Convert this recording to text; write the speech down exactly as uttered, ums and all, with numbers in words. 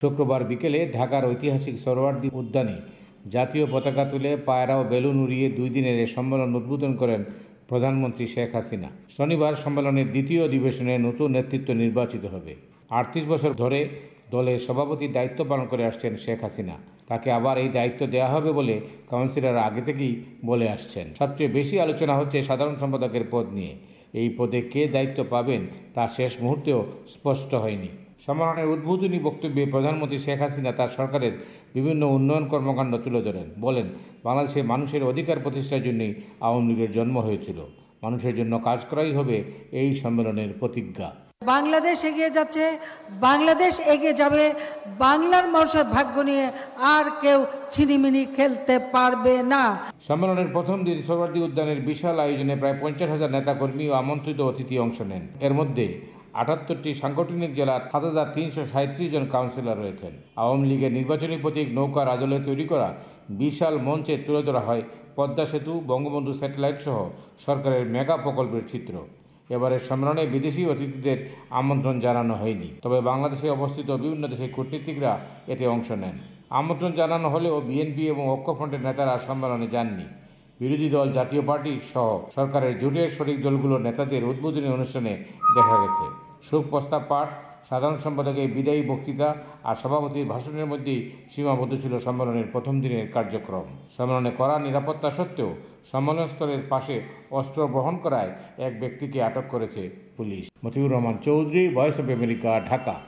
শুক্রবার বিকেলে ঢাকার ঐতিহাসিক সোহরাওয়ার্দী উদ্যানে জাতীয় পতাকা তুলে পায়রা ও বেলুন উড়িয়ে দুই দিনের এ সম্মেলন উদ্বোধন করেন প্রধানমন্ত্রী শেখ হাসিনা। শনিবার সম্মেলনের দ্বিতীয় অধিবেশনে নতুন নেতৃত্ব নির্বাচিত হবে। আটত্রিশ বছর ধরে দলের সভাপতির দায়িত্ব পালন করে আসছেন শেখ হাসিনা। তাকে আবার এই দায়িত্ব দেওয়া হবে বলে কাউন্সিলররা আগে থেকেই বলে আসছেন। সবচেয়ে বেশি আলোচনা হচ্ছে সাধারণ সম্পাদকের পদ নিয়ে। এই পদে কে দায়িত্ব পাবেন তা শেষ মুহূর্তেও স্পষ্ট হয়নি। সম্মেলনের উদ্বোধনী বক্তব্যে প্রধানমন্ত্রী শেখ হাসিনা তার সরকারের বিভিন্ন উন্নয়ন কর্মকাণ্ড তুলে ধরেন। বলেন, বাংলাদেশের মানুষের অধিকার প্রতিষ্ঠার জন্যই আওয়ামী লীগের জন্ম হয়েছিল। মানুষের জন্য কাজ করাই হবে এই সম্মেলনের প্রতিজ্ঞা। বাংলাদেশ এগিয়ে যাচ্ছে, বাংলাদেশ এগিয়ে যাবে। বাংলার মানুষের ভাগ্য নিয়ে আর কেউ ছিনিমিনি খেলতে পারবে না। সম্মেলনের প্রথম দিন সোহরাওয়ার্দী উদ্যানের বিশাল আয়োজনে প্রায় পঞ্চাশ হাজার নেতাকর্মী ও আমন্ত্রিত অতিথি অংশ নেন। এর মধ্যে আটাত্তরটি সাংগঠনিক জেলার সাত হাজার তিনশো সাঁত্রিশ জন কাউন্সিলর রয়েছেন। আওয়ামী লীগের নির্বাচনী প্রতীক নৌকার আদলে তৈরি করা বিশাল মঞ্চে তুলে ধরা হয় পদ্মা সেতু, বঙ্গবন্ধু স্যাটেলাইট সহ সরকারের মেগা প্রকল্পের চিত্র। এবারের সম্মেলনে বিদেশি অতিথিদের আমন্ত্রণ জানানো হয়নি, তবে বাংলাদেশে অবস্থিত বিভিন্ন দেশের কূটনীতিকরা এতে অংশ নেন। আমন্ত্রণ জানানো হলেও বিএনপি এবং ঐক্যফ্রন্টের নেতারা সম্মেলনে যাননি। বিরোধী দল জাতীয় পার্টি সহ সরকারের জোটের শরিক দলগুলোর নেতাদের উদ্বোধনী অনুষ্ঠানে দেখা গেছে। শোক প্রস্তাব পাঠ, সাধারণ সম্পাদকের বিদায়ী বক্তৃতা আর সভাপতির ভাষণের মধ্যেই সীমাবদ্ধ ছিল সম্মেলনের প্রথম দিনের কার্যক্রম। সম্মেলনে কড়া নিরাপত্তা সত্ত্বেও সম্মেলনস্থলের পাশে অস্ত্র বহন করায় এক ব্যক্তিকে আটক করেছে পুলিশ। Motiur Rahman Chowdhury, voice of America, Dhaka.